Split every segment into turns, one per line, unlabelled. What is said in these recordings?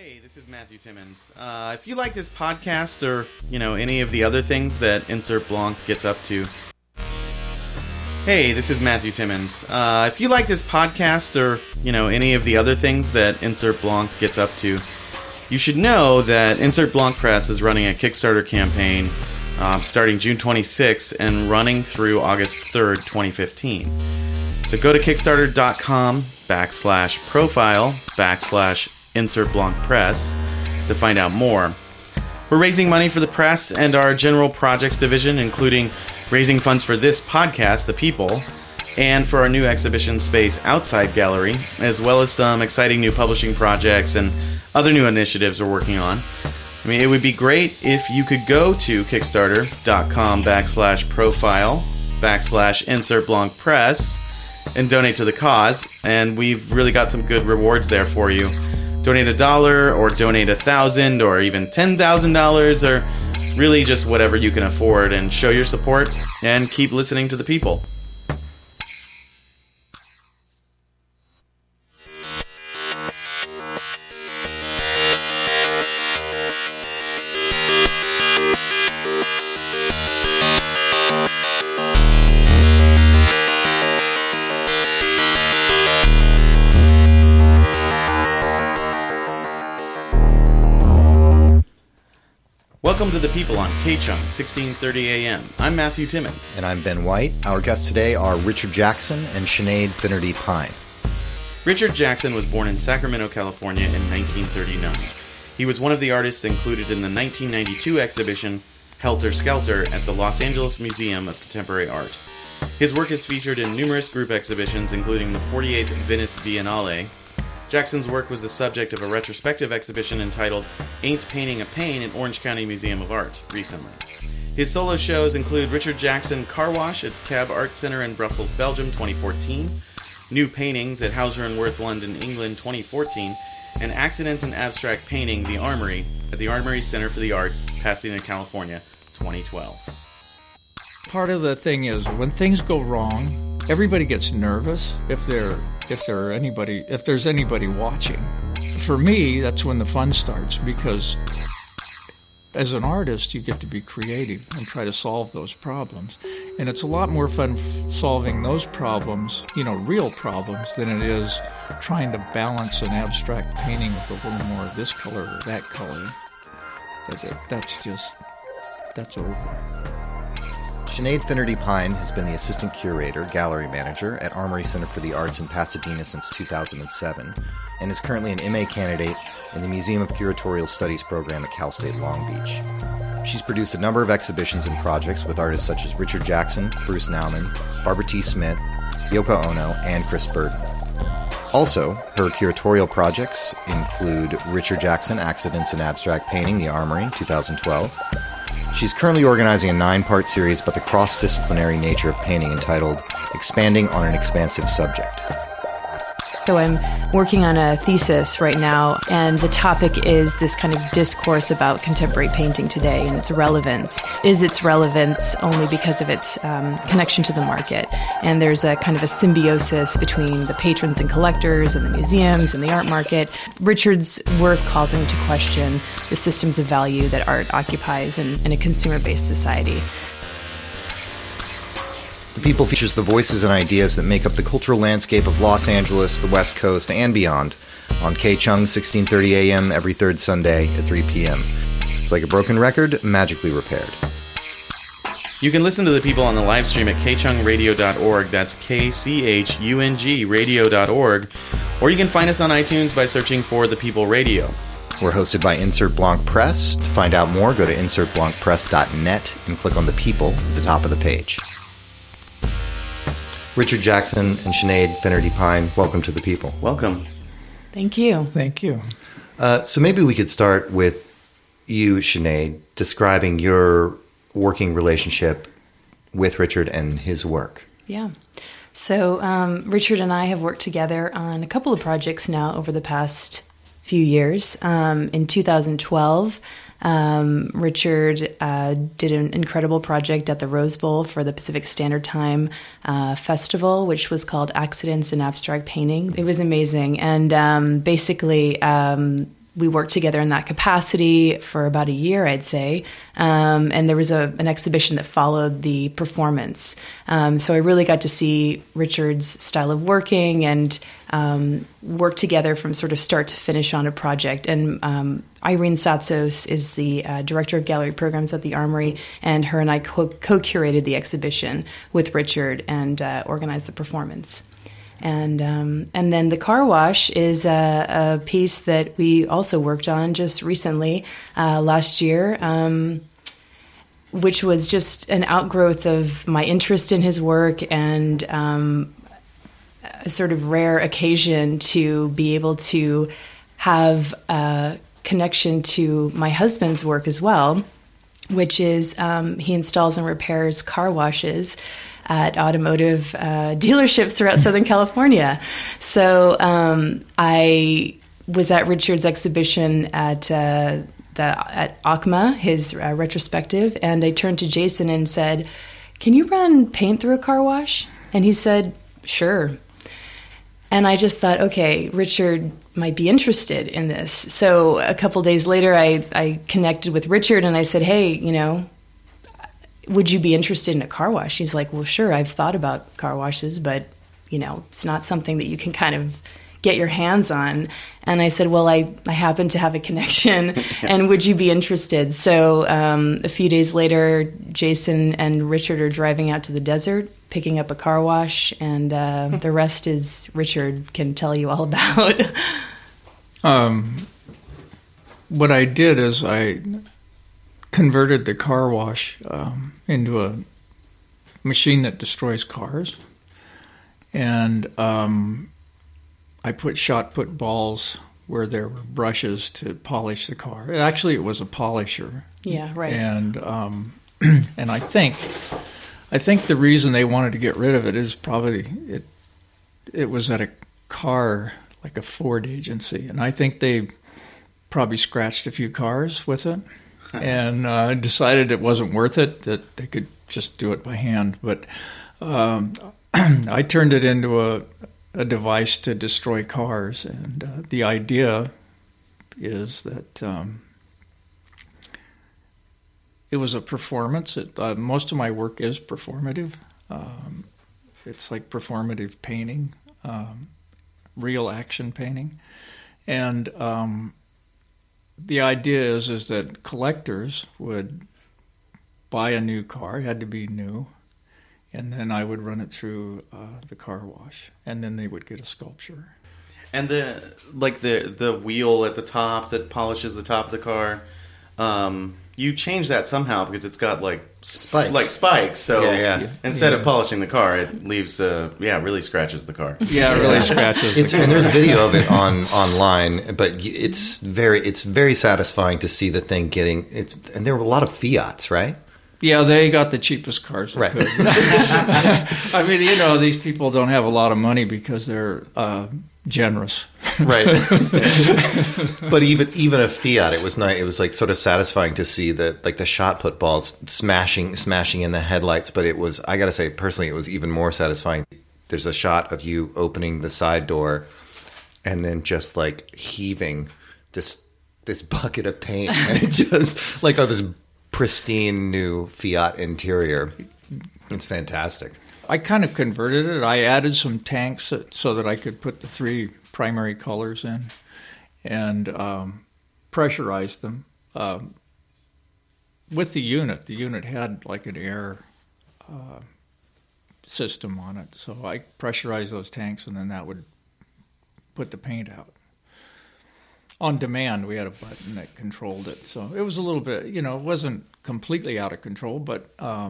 Hey, this is Matthew Timmons. If you like this podcast or, any of the other things that Insert Blanc gets up to. Hey, this is Matthew Timmons. If you like this podcast or, any of the other things that Insert Blanc gets up to, you should know that Insert Blanc Press is running a Kickstarter campaign starting June 26th and running through August 3rd, 2015. So go to kickstarter.com/profile/Insert Blanc Press to find out more. We're raising money for the press and our general projects division, including raising funds for this podcast, The People, and for our new exhibition space Outside Gallery, as well as some exciting new publishing projects and other new initiatives we're working on. It would be great if you could go to kickstarter.com/profile/Insert Blanc Press and donate to the cause, and we've really got some good rewards there for you. Donate $1 or donate $1,000 or even $10,000 or really just whatever you can afford, and show your support and keep listening to The People. Welcome to The People on KCHUNG, 1630 AM. I'm Matthew Timmons.
And I'm Ben White. Our guests today are Richard Jackson and Sinead Finnerty Pine.
Richard Jackson was born in Sacramento, California in 1939. He was one of the artists included in the 1992 exhibition Helter Skelter at the Los Angeles Museum of Contemporary Art. His work is featured in numerous group exhibitions, including the 48th Venice Biennale. Jackson's work was the subject of a retrospective exhibition entitled Ain't Painting a Pain in Orange County Museum of Art recently. His solo shows include Richard Jackson Car Wash at Cab Art Center in Brussels, Belgium, 2014, New Paintings at Hauser & Wirth, London, England, 2014, and Accidents in Abstract Painting, The Armory, at the Armory Center for the Arts, Pasadena, California, 2012.
Part of the thing is when things go wrong, everybody gets nervous if there's anybody watching. For me, that's when the fun starts, because as an artist, you get to be creative and try to solve those problems. And it's a lot more fun solving those problems, real problems, than it is trying to balance an abstract painting with a little more of this color or that color. That's over.
Sinead Finnerty Pine has been the assistant curator, gallery manager at Armory Center for the Arts in Pasadena since 2007, and is currently an MA candidate in the Museum of Curatorial Studies program at Cal State Long Beach. She's produced a number of exhibitions and projects with artists such as Richard Jackson, Bruce Nauman, Barbara T. Smith, Yoko Ono, and Chris Burden. Also, her curatorial projects include Richard Jackson, Accidents in Abstract Painting, The Armory, 2012. She's currently organizing a 9-part series about the cross-disciplinary nature of painting entitled Expanding on an Expansive Subject.
So I'm working on a thesis right now, and the topic is this kind of discourse about contemporary painting today and its relevance. Is its relevance only because of its connection to the market? And there's a kind of a symbiosis between the patrons and collectors and the museums and the art market. Richard's work calls into question the systems of value that art occupies in a consumer-based society.
The People features the voices and ideas that make up the cultural landscape of Los Angeles, the West Coast, and beyond on KCHUNG, 1630 AM every third Sunday at 3 p.m. It's like a broken record, magically repaired.
You can listen to The People on the live stream at kchungradio.org. That's KCHUNG radio.org. Or you can find us on iTunes by searching for The People Radio.
We're hosted by Insert Blanc Press. To find out more, go to insertblancpress.net and click on The People at the top of the page. Richard Jackson and Sinead Finnerty Pine, welcome to The People.
Welcome.
Thank you.
Thank you.
So maybe we could start with you, Sinead, describing your working relationship with Richard and his work.
Yeah. So Richard and I have worked together on a couple of projects now over the past few years. In 2012, Richard did an incredible project at the Rose Bowl for the Pacific Standard Time festival, which was called Accidents in Abstract Painting. It was amazing. And basically, we worked together in that capacity for about a year, I'd say. And there was an exhibition that followed the performance. So I really got to see Richard's style of working and work together from sort of start to finish on a project. And Irene Satsos is the director of gallery programs at the Armory, and her and I co-curated the exhibition with Richard and organized the performance. And then the car wash is a piece that we also worked on just recently, last year, which was just an outgrowth of my interest in his work and a sort of rare occasion to be able to have a connection to my husband's work as well, which is he installs and repairs car washes at automotive dealerships throughout Southern California. So I was at Richard's exhibition at ACMA, his retrospective, and I turned to Jason and said, "Can you run paint through a car wash?" And he said, "Sure." And I just thought, okay, Richard might be interested in this. So a couple days later, I connected with Richard and I said, "Hey, would you be interested in a car wash?" He's like, "Well, sure, I've thought about car washes, but, it's not something that you can kind of get your hands on." And I said, "Well, I happen to have a connection, and would you be interested?" So a few days later, Jason and Richard are driving out to the desert, picking up a car wash, and the rest is Richard can tell you all about.
What I did is I converted the car wash into a machine that destroys cars, and I put shot put balls where there were brushes to polish the car. Actually, it was a polisher.
Yeah, right.
And and I think the reason they wanted to get rid of it is probably it was at a car, like a Ford agency, and I think they probably scratched a few cars with it. And decided it wasn't worth it, that they could just do it by hand. But I turned it into a device to destroy cars. And the idea is that it was a performance. Most of my work is performative. It's like performative painting, real action painting. And the idea is that collectors would buy a new car, it had to be new, and then I would run it through the car wash, and then they would get a sculpture.
And the wheel at the top that polishes the top of the car, you change that somehow because it's got spikes. So instead of polishing the car, it leaves really scratches the car.
Yeah, it really scratches.
And there's a video of it online, but it's very satisfying to see the thing getting it. And there were a lot of Fiats, right?
Yeah, they got the cheapest cars they could. I mean, these people don't have a lot of money because they're generous.
Right. But even a Fiat, it was nice. It was like sort of satisfying to see that, like, the shot put balls smashing in the headlights. But it was, I got to say, personally, it was even more satisfying. There's a shot of you opening the side door and then just like heaving this bucket of paint, and it just like this pristine new Fiat interior. It's fantastic.
I kind of converted it. I added some tanks so that I could put the three primary colors in and pressurized them. With the unit had like an air system on it. So I pressurized those tanks, and then that would put the paint out. On demand, we had a button that controlled it. So it was a little bit, it wasn't completely out of control, but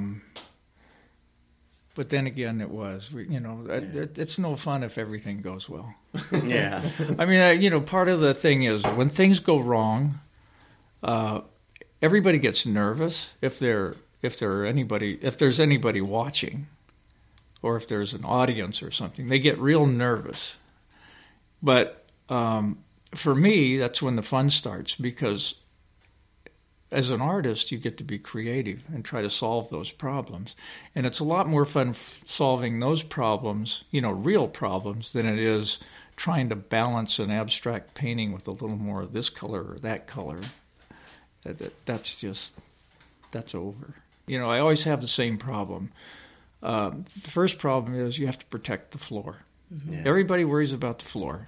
then again, it was. It's no fun if everything goes well.
Yeah.
I mean, part of the thing is when things go wrong, everybody gets nervous if there's anybody watching, or if there's an audience or something. They get real nervous. But for me, that's when the fun starts, because as an artist, you get to be creative and try to solve those problems. And it's a lot more fun solving those problems, real problems, than it is trying to balance an abstract painting with a little more of this color or that color, that's over. You know, I always have the same problem. The first problem is you have to protect the floor. Mm-hmm. Yeah. Everybody worries about the floor.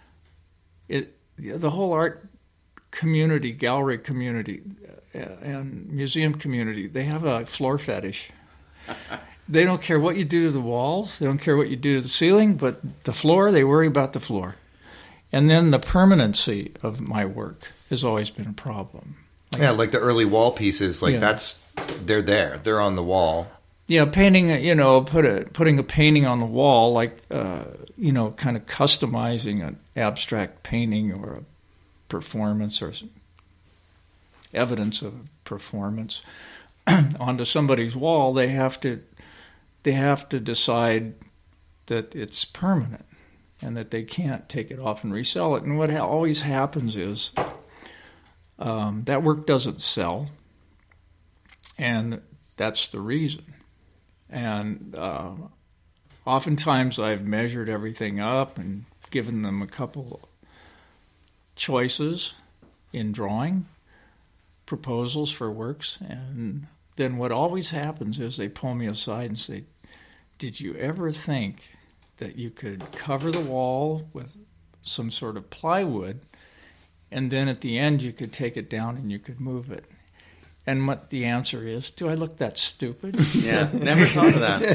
The whole art community, gallery community, and museum community, they have a floor fetish. They don't care what you do to the walls. They don't care what you do to the ceiling, but the floor, they worry about the floor. And then the permanency of my work has always been a problem.
Like the early wall pieces, they're there. They're on the wall.
Yeah, painting, putting a painting on the wall, kind of customizing an abstract painting or a performance or evidence of performance onto somebody's wall, they have to decide that it's permanent and that they can't take it off and resell it. And what always happens is that work doesn't sell, and that's the reason. And oftentimes I've measured everything up and given them a couple choices in drawing, proposals for works, and then what always happens is they pull me aside and say, did you ever think that you could cover the wall with some sort of plywood, and then at the end you could take it down and you could move it? And what the answer is, do I look that stupid?
Yeah, never thought of that.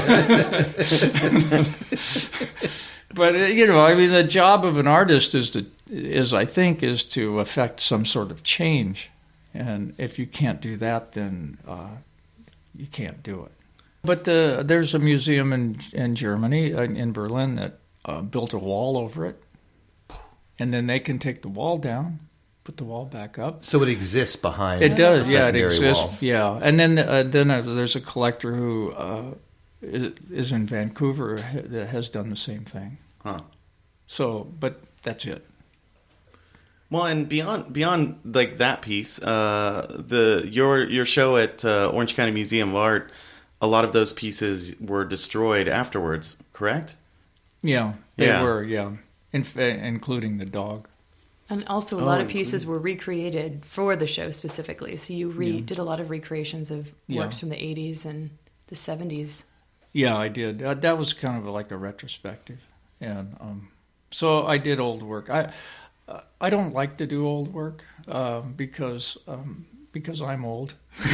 But, the job of an artist is to affect some sort of change. And if you can't do that, then you can't do it. But there's a museum in Germany, in Berlin, that built a wall over it. And then they can take the wall down, put the wall back up.
So it exists behind.
It does,
it
exists. Wall. Yeah, and then there's a collector who is in Vancouver that has done the same thing.
Huh.
So, but that's it.
Well, and beyond like that piece, your show at Orange County Museum of Art, a lot of those pieces were destroyed afterwards, correct?
Yeah, they were. Yeah, including the dog.
And also, a lot of pieces were recreated for the show specifically. So you did a lot of recreations of works from the 80s and the 70s.
Yeah, I did. That was kind of like a retrospective, and so I did old work. I don't like to do old work because I'm old.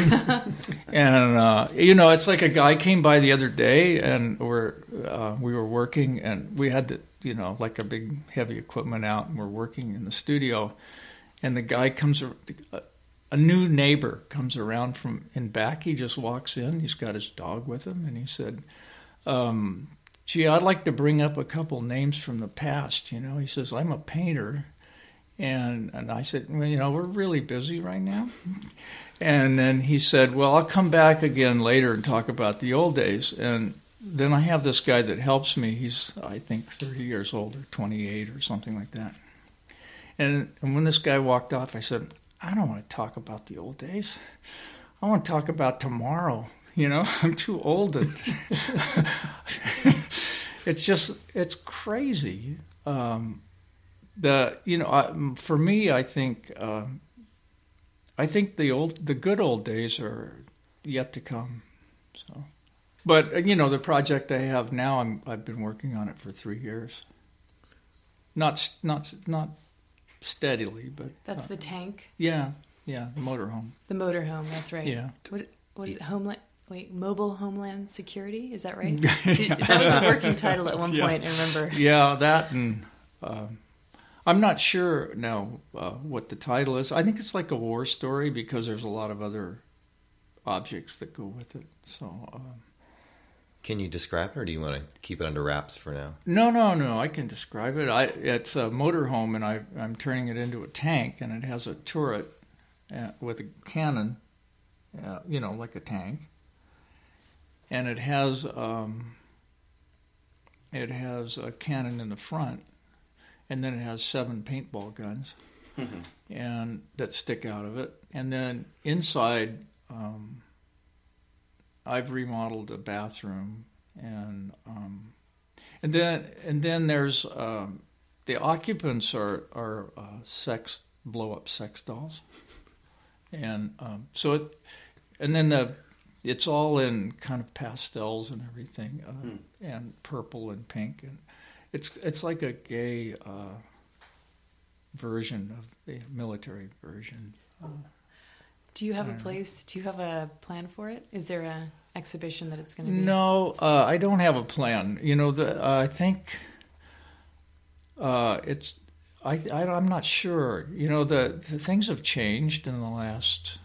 And it's like a guy came by the other day, and we were working, and we had like a big heavy equipment out, and we're working in the studio, and the guy a new neighbor comes around from in back. He just walks in. He's got his dog with him, and he said, "Gee, I'd like to bring up a couple names from the past." He says, "I'm a painter." And I said, well, we're really busy right now. And then he said, well, I'll come back again later and talk about the old days. And then I have this guy that helps me. He's, I think, 30 years old or 28 or something like that. And when this guy walked off, I said, I don't want to talk about the old days. I want to talk about tomorrow. I'm too old. It's crazy. For me, I think the good old days are yet to come. So, but the project I have now, I've been working on it for 3 years. Not steadily, but
that's the tank.
Yeah, the motorhome.
The motorhome, that's right.
Yeah.
What is it? Mobile Homeland Security. Is that right? That was a working title at one point. I remember.
Yeah, that and. I'm not sure now what the title is. I think it's like a war story because there's a lot of other objects that go with it. So,
can you describe it, or do you want to keep it under wraps for now?
No. I can describe it. It's a motorhome, and I'm turning it into a tank, and it has a turret with a cannon, like a tank, and it has a cannon in the front. And then it has 7 paintball guns, and that stick out of it. And then inside, I've remodeled a bathroom, and And then there's the occupants are blow-up sex dolls, and it's all in kind of pastels and everything, and purple and pink, and it's like a gay version of the military version.
Do you have a place? Do you have a plan for it? Is there a exhibition that it's going to be?
No, I don't have a plan. I think I'm not sure. The things have changed in the last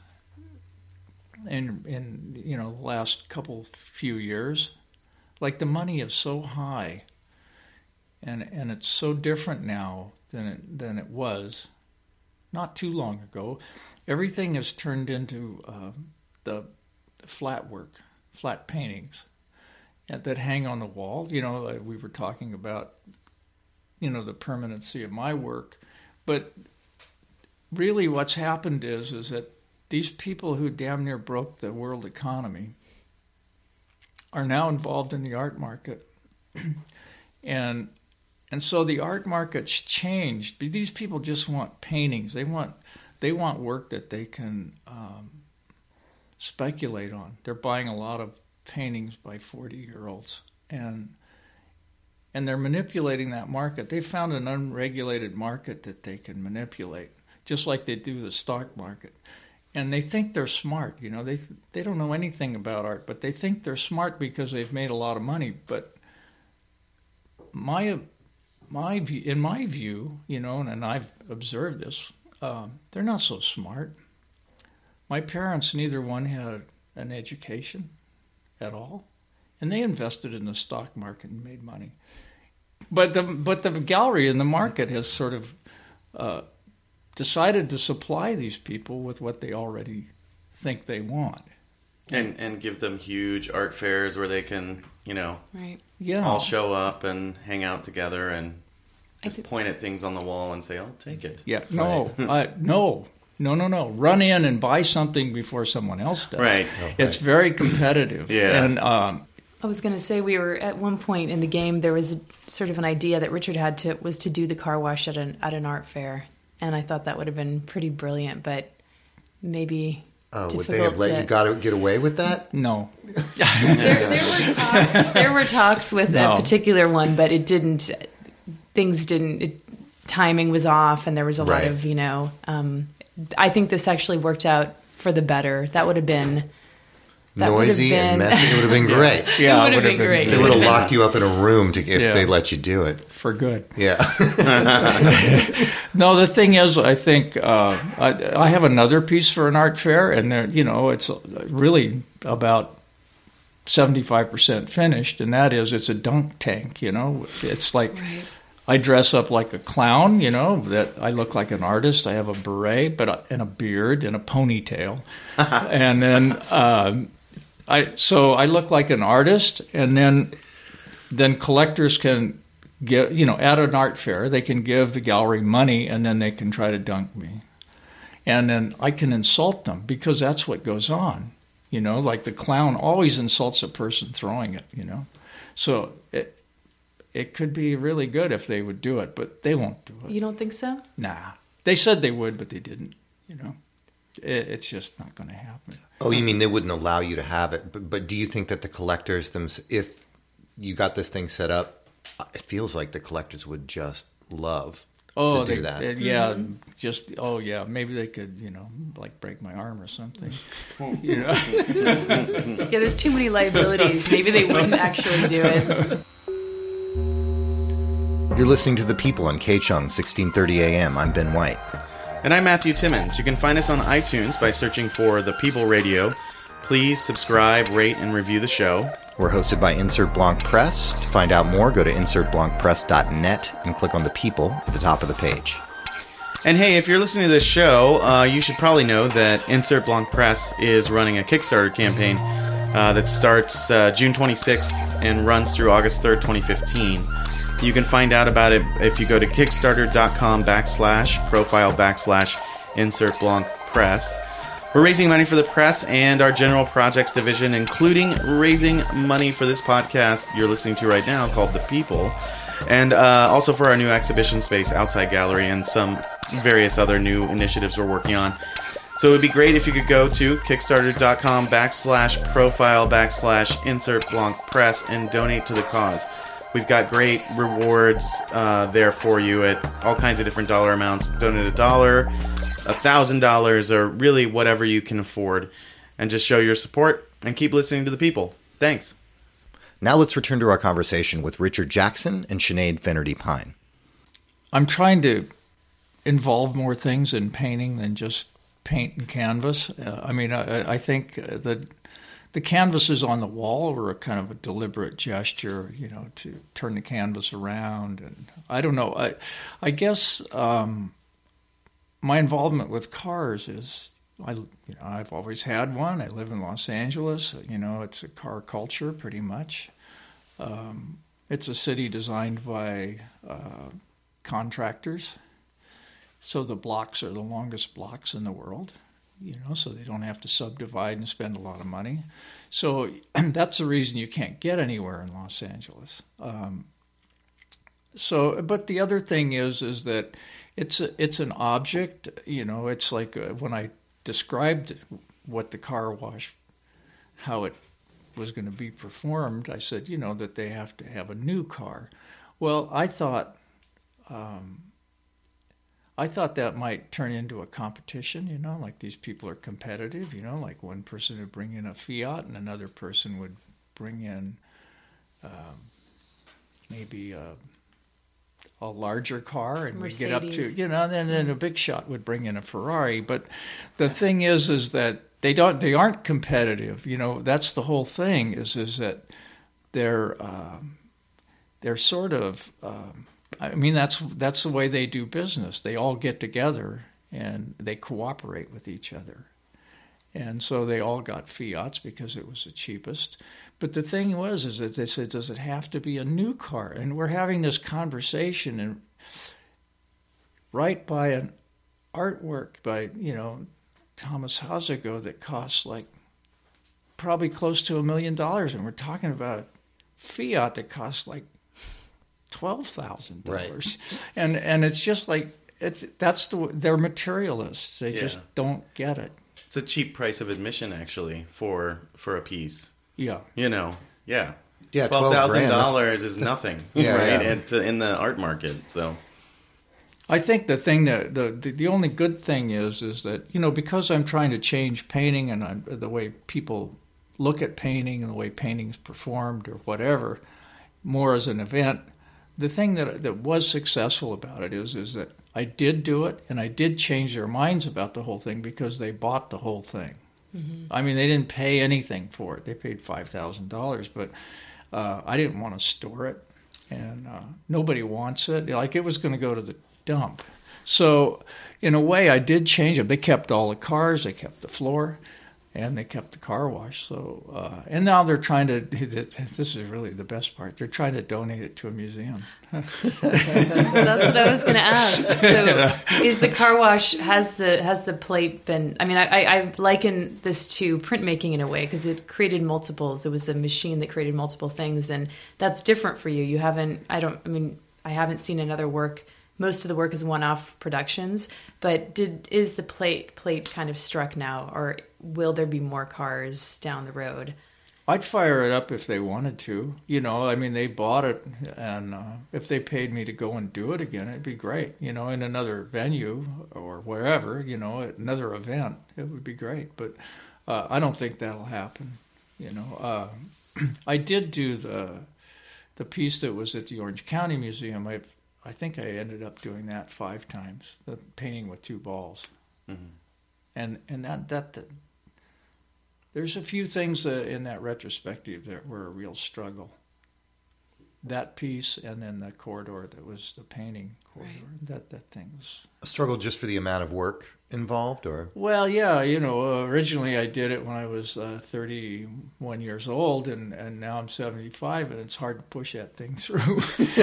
few years. Like the money is so high, and it's so different now than it was not too long ago. Everything has turned into the flat paintings that hang on the wall. We were talking about, the permanency of my work. But really what's happened is that these people who damn near broke the world economy are now involved in the art market. And so the art market's changed. These people just want paintings. They want work that they can speculate on. They're buying a lot of paintings by 40-year-olds, and they're manipulating that market. They found an unregulated market that they can manipulate, just like they do the stock market. And they think they're smart. They don't know anything about art, but they think they're smart because they've made a lot of money. But in my view, and I've observed this, they're not so smart. My parents, neither one had an education at all, and they invested in the stock market and made money. But the gallery and the market has sort of decided to supply these people with what they already think they want,
and give them huge art fairs where they can,
right.
all show up and hang out together and just point at things on the wall and say, "I'll take it."
Yeah, no. Run in and buy something before someone else does.
Right.
It's very competitive.
Yeah.
And
I was going to say, we were at one point in the game, there was sort of an idea that Richard had to do the car wash at an art fair, and I thought that would have been pretty brilliant, but maybe.
Would they have let you get away with that?
No.
There were talks with a particular one, but it didn't. Things didn't. Timing was off, and there was a lot of I think this actually worked out for the better. That would have been
noisy and messy. It would have been great.
Yeah,
it would have been great.
They would have locked you up in a room if they let you do it
for good.
Yeah.
No, the thing is, I think I have another piece for an art fair, and it's really about 75% finished, and that is it's a dunk tank. It's like. Right. I dress up like a clown, that I look like an artist. I have a beret, and a beard and a ponytail, and then I look like an artist. And then collectors can get, at an art fair, they can give the gallery money, and then they can try to dunk me, and then I can insult them because that's what goes on, like the clown always insults a person throwing it, so. It could be really good if they would do it, but they won't do it.
You don't think so?
Nah. They said they would, but they didn't. It's just not going to happen.
Oh, you mean they wouldn't allow you to have it? But do you think that the collectors, if you got this thing set up, it feels like the collectors would just love to do that?
Maybe they could, like break my arm or something.
Yeah, there's too many liabilities. Maybe they wouldn't actually do it.
You're listening to The People on KCHUNG, 1630 AM. I'm Ben White.
And I'm Matthew Timmons. You can find us on iTunes by searching for The People Radio. Please subscribe, rate, and review the show.
We're hosted by Insert Blanc Press. To find out more, go to insertblancpress.net and click on The People at the top of the page.
And hey, if you're listening to this show, you should probably know that Insert Blanc Press is running a Kickstarter campaign that starts June 26th and runs through August 3rd, 2015. You can find out about it if you go to kickstarter.com/profile/Insert Blanc Press. We're raising money for the press and our general projects division, including raising money for this podcast you're listening to right now called The People, and also for our new exhibition space, Outside Gallery, and some various other new initiatives we're working on. So it would be great if you could go to kickstarter.com/profile/insert blanc press and donate to the cause. We've got great rewards there for you at all kinds of different dollar amounts. Donate $1, $1,000, or really whatever you can afford. And just show your support and keep listening to The People. Thanks.
Now let's return to our conversation with Richard Jackson and Sinead Finnerty-Pine.
I'm trying to involve more things in painting than just paint and canvas. I think that the canvases on the wall were a kind of a deliberate gesture, to turn the canvas around. And I don't know. I guess my involvement with cars is, I've always had one. I live in Los Angeles. It's a car culture pretty much. It's a city designed by contractors. So the blocks are the longest blocks in the world, so they don't have to subdivide and spend a lot of money. So that's the reason you can't get anywhere in Los Angeles. But the other thing is that it's an object. It's like when I described what the car wash, how it was going to be performed, I said, that they have to have a new car. Well, I thought that might turn into a competition, like these people are competitive, like one person would bring in a Fiat and another person would bring in maybe a larger car, and we get up to, then a big shot would bring in a Ferrari. But the thing is that they aren't competitive. That's the whole thing is that they're sort of, that's the way they do business. They all get together and they cooperate with each other. And so they all got Fiats because it was the cheapest. But the thing is that they said, does it have to be a new car? And we're having this conversation, and right by an artwork by, Thomas Hazago that costs probably close to $1 million. And we're talking about a Fiat that costs $12,000.
Right.
And it's just they're materialists. They just don't get it.
It's a cheap price of admission, actually, for a piece.
Yeah.
Yeah.
Yeah,
$12,000 is nothing,
yeah,
right?
Yeah.
And in the art market, so.
I think the thing that the only good thing is that, because I'm trying to change painting and the way people look at painting and the way painting's performed or whatever, more as an event, the thing that was successful about it is that I did do it, and I did change their minds about the whole thing because they bought the whole thing. Mm-hmm. They didn't pay anything for it. They paid $5,000, but I didn't want to store it, and nobody wants it. It was going to go to the dump. So in a way, I did change it. They kept all the cars, they kept the floor, and they kept the car wash. So and now they're trying to. This is really the best part. They're trying to donate it to a museum.
That's what I was going to ask. So, is the car wash has the plate been? I liken this to printmaking in a way because it created multiples. It was a machine that created multiple things, and that's different for you. You haven't. I haven't seen another work. Most of the work is one-off productions, but is the plate kind of struck now, or will there be more cars down the road?
I'd fire it up if they wanted to. They bought it, and if they paid me to go and do it again, it'd be great. In another venue or wherever, another event, it would be great. But I don't think that'll happen. I did do the piece that was at the Orange County Museum. I think I ended up doing that 5 times, the painting with 2 balls. Mm-hmm. And that there's a few things in that retrospective that were a real struggle. that piece, and then the corridor that was the painting corridor.
Right.
That thing was
A struggle just for the amount of work involved, or?
well, yeah. Originally I did it when I was 31 years old, and now I'm 75, and it's hard to push that thing through.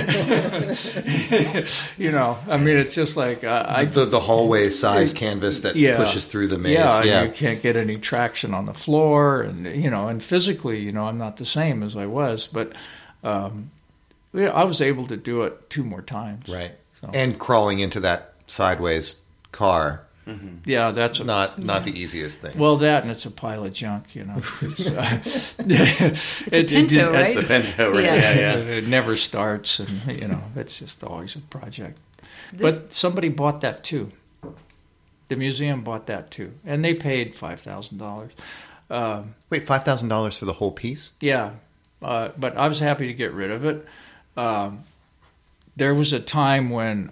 I mean, it's just like
The hallway size canvas that pushes through the maze.
Yeah, and you can't get any traction on the floor, and physically, I'm not the same as I was, but I was able to do it 2 more times.
Right.
So.
And crawling into that sideways car.
Mm-hmm. Yeah, that's
not the easiest thing.
Well, that and it's a pile of junk, It's,
it's a Pinto, right?
The Pinto, right? Yeah.
It never starts, and it's just always a project. But somebody bought that too. The museum bought that too, and they paid $5,000.
Wait, $5,000 for the whole piece?
Yeah, but I was happy to get rid of it. There was a time when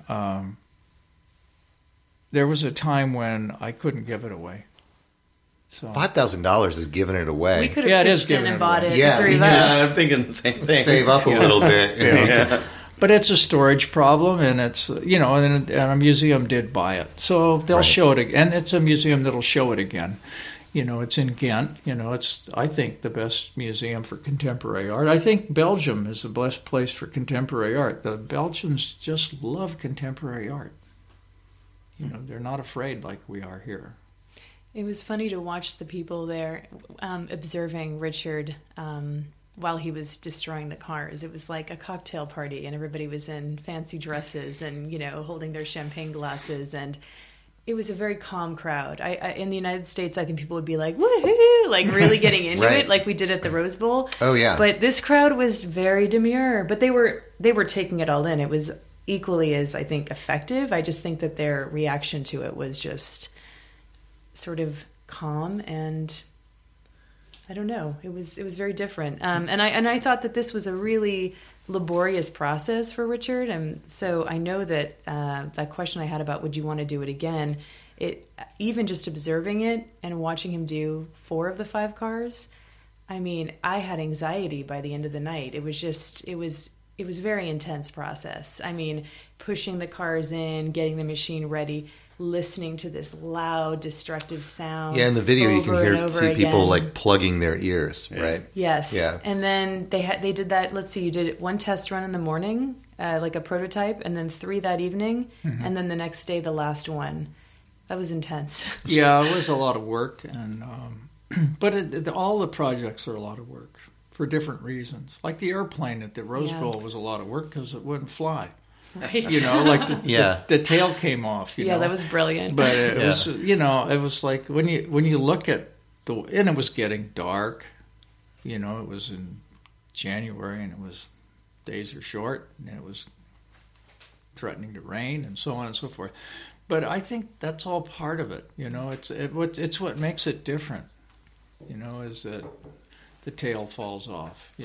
I couldn't give it away. So
$5,000 is giving it away.
We could have pitched in and bought it
Yeah,
for $3.
I'm thinking the same thing.
Save up a little bit.
Yeah.
But it's a storage problem, and it's and a museum did buy it, so they'll show it again. And it's a museum that'll show it again. It's in Ghent. It's, I think, the best museum for contemporary art. I think Belgium is the best place for contemporary art. The Belgians just love contemporary art. They're not afraid like we are here.
It was funny to watch the people there observing Richard while he was destroying the cars. It was like a cocktail party, and everybody was in fancy dresses and, holding their champagne glasses, and it was a very calm crowd. I in the United States, I think people would be like, woohoo, like really getting into
Right.
it, like we did at the Rose Bowl.
Oh, yeah.
But this crowd was very demure, but they were taking it all in. It was equally as, I think, effective. I just think that their reaction to it was just sort of calm, and I don't know. It was very different. And I thought that this was a really laborious process for Richard, and so I know that that question I had about would you want to do it again, it even just observing it and watching him do 4 of the 5 cars, I mean, I had anxiety by the end of the night. It was a very intense process. I mean, pushing the cars in, getting the machine ready, listening to this loud, destructive sound.
Yeah, in the video you can see people
again.
like plugging their ears, right?
Yes.
Yeah.
And then they did that. Let's see, you did 1 test run in the morning, like a prototype, and then 3 that evening, and then the next day the last one. That was intense.
Yeah, it was a lot of work, and but all the projects are a lot of work for different reasons. Like the airplane at the Rose Bowl was a lot of work because it wouldn't fly.
Right.
Like the tail came off.
Yeah, that was brilliant.
But it was, it was like when you look at and it was getting dark. It was in January, and days are short, and it was threatening to rain, and so on and so forth. But I think that's all part of it. It's what makes it different. Is that the tail falls off.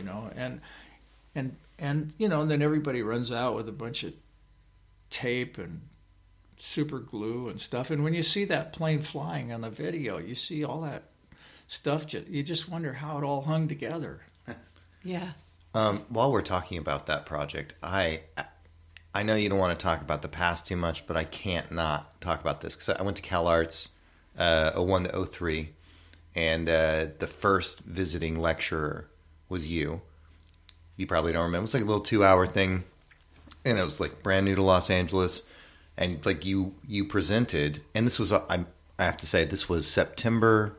And then everybody runs out with a bunch of tape and super glue and stuff. And when you see that plane flying on the video, you see all that stuff. You just wonder how it all hung together.
Yeah.
While we're talking about that project, I know you don't want to talk about the past too much, but I can't not talk about this because I went to Cal Arts 01 to 03, and the first visiting lecturer was you. You probably don't remember. It was like a little 2-hour thing, and it was like brand new to Los Angeles, and like you presented, and this was I have to say this was September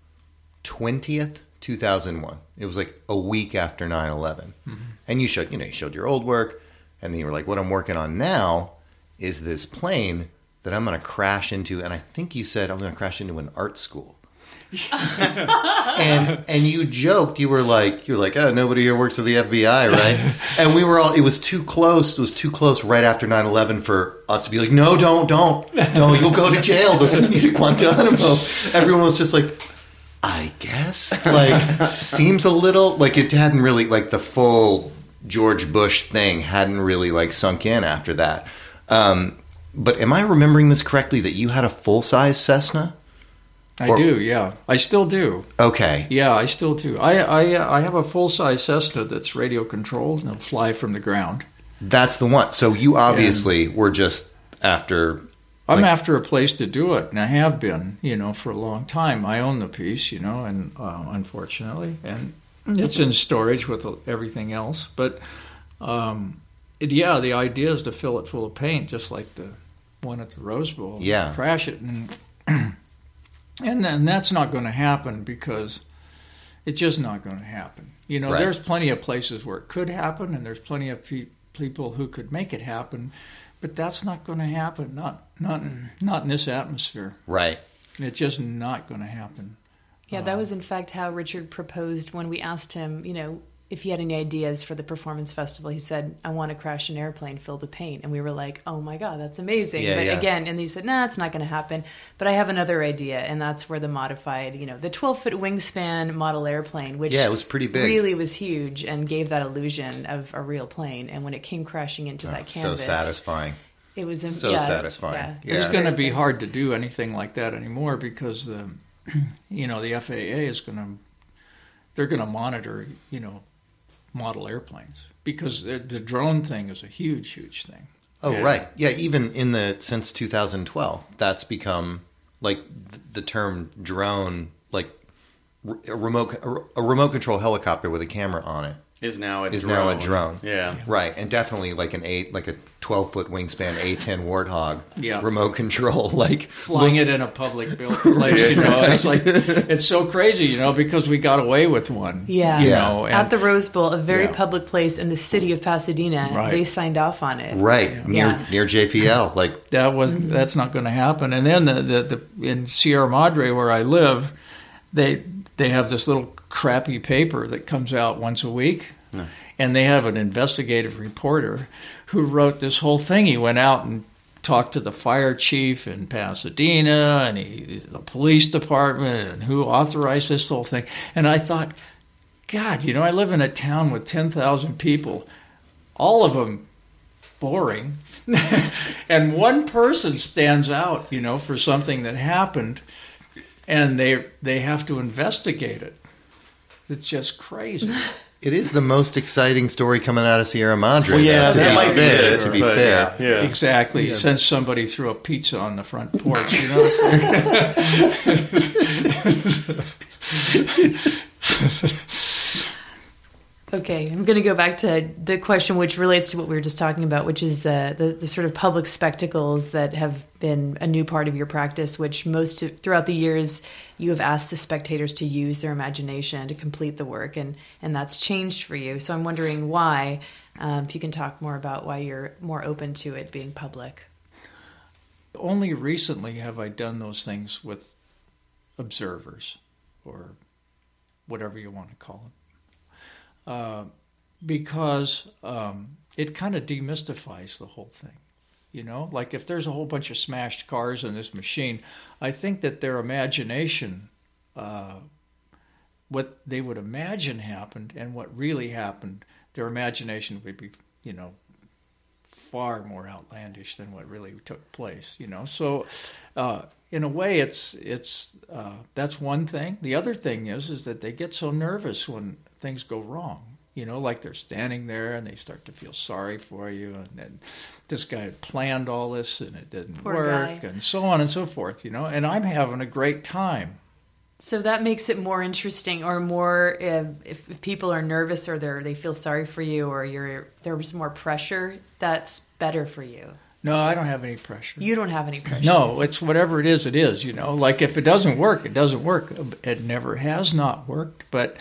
20th, 2001. It was like a week after 9/11, and you showed your old work, and then you were like, what I'm working on now is this plane that I'm going to crash into, and I think you said I'm going to crash into an art school. and you joked, you're like, oh, nobody here works for the FBI, right? And we were all, it was too close right after 9/11 for us to be like, no, don't, you'll go to jail, they'll send you to Guantanamo. Everyone was just like, I guess, like, seems a little, like it hadn't really, like the full George Bush thing hadn't really like sunk in after that. But am I remembering this correctly, that you had a full-size Cessna?
I do, yeah. I still do.
Okay.
Yeah, I still do. I have a full-size Cessna that's radio controlled and it'll fly from the ground.
That's the one. So you obviously were just after...
I'm after a place to do it, and I have been, for a long time. I own the piece, and unfortunately, and it's in storage with everything else. But, the idea is to fill it full of paint, just like the one at the Rose Bowl.
Yeah.
Crash it, and then that's not going to happen because it's just not going to happen.
Right.
There's plenty of places where it could happen, and there's plenty of people who could make it happen. But that's not going to happen, not in this atmosphere.
Right.
It's just not going to happen.
Yeah, that was in fact how Richard proposed when we asked him, if he had any ideas for the performance festival. He said, I want to crash an airplane filled with paint. And we were like, oh my God, that's amazing.
Yeah,
but
yeah.
again, and he said, nah, it's not going to happen. But I have another idea, and that's where the modified, the 12-foot wingspan model airplane, which
it was pretty big.
Really was huge and gave that illusion of a real plane. And when it came crashing into that canvas.
So satisfying.
It was
satisfying.
Yeah.
It's going to be hard to do anything like that anymore because the FAA is they're going to monitor, model airplanes because the drone thing is a huge thing.
Oh, yeah. Right. Yeah, even since 2012, that's become like the term drone, like a remote control helicopter with a camera on it.
Is now a drone.
Yeah. Right. And definitely like a 12-foot wingspan A-10 Warthog.
Yeah.
Remote control,
flying it in a public built place, It's like it's so crazy, because we got away with one.
Yeah. At the Rose Bowl, a very public place in the city of Pasadena,
right.
They signed off on it.
Right. Near JPL.
That's not going to happen. And then the in Sierra Madre where I live, they have this little crappy paper that comes out once a week. No. And they have an investigative reporter who wrote this whole thing. He went out and talked to the fire chief in Pasadena and the police department and who authorized this whole thing. And I thought, God, I live in a town with 10,000 people, all of them boring. And one person stands out, for something that happened, and they have to investigate it. It's just crazy.
It is the most exciting story coming out of Sierra Madre.
Well,
to be fair.
Yeah. Exactly. Yeah. Since somebody threw a pizza on the front porch,
Okay, I'm going to go back to the question which relates to what we were just talking about, which is the sort of public spectacles that have been a new part of your practice, which throughout the years you have asked the spectators to use their imagination to complete the work, and that's changed for you. So I'm wondering why, if you can talk more about why you're more open to it being public.
Only recently have I done those things with observers, or whatever you want to call them. Because it kind of demystifies the whole thing. Like if there's a whole bunch of smashed cars in this machine, I think that their imagination, what they would imagine happened and what really happened, their imagination would be, far more outlandish than what really took place, So in a way, it's that's one thing. The other thing is that they get so nervous when things go wrong. Like they're standing there and they start to feel sorry for you, and then this guy had planned all this and it didn't work, and so on and so forth. And I'm having a great time.
So that makes it more interesting, or more if people are nervous or they feel sorry for you, or there's more pressure. That's better for you.
No, I don't have any pressure.
You don't have any pressure.
No, it's whatever it is, Like if it doesn't work, it doesn't work. It never has not worked, but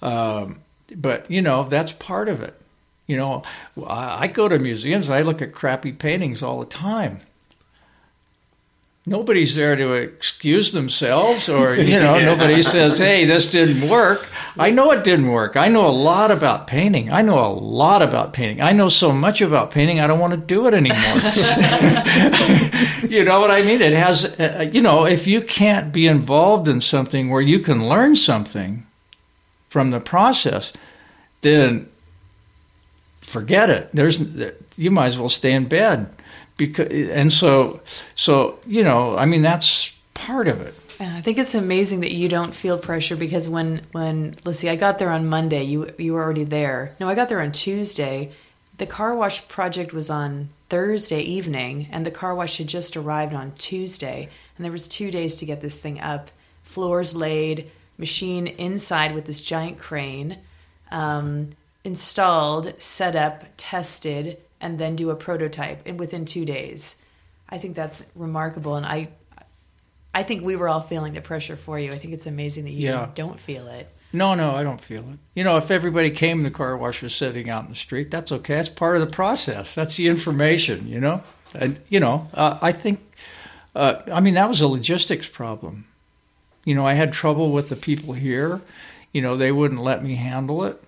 that's part of it. I go to museums and I look at crappy paintings all the time. Nobody's there to excuse themselves, or nobody says, "Hey, this didn't work." I know it didn't work. I know a lot about painting. I know so much about painting, I don't want to do it anymore. You know what I mean? It has, if you can't be involved in something where you can learn something from the process, then forget it. You might as well stay in bed. So that's part of it.
I think it's amazing that you don't feel pressure, because when let's see, I got there on Monday. You were already there. No, I got there on Tuesday. The car wash project was on Thursday evening, and the car wash had just arrived on Tuesday. And there was 2 days to get this thing up. Floors laid, machine inside with this giant crane, installed, set up, tested, and then do a prototype within 2 days. I think that's remarkable, and I think we were all feeling the pressure for you. I think it's amazing that you don't feel it.
No, I don't feel it. If everybody came, the car wash was sitting out in the street, that's okay. That's part of the process. That's the information, And, I think, that was a logistics problem. I had trouble with the people here. They wouldn't let me handle it.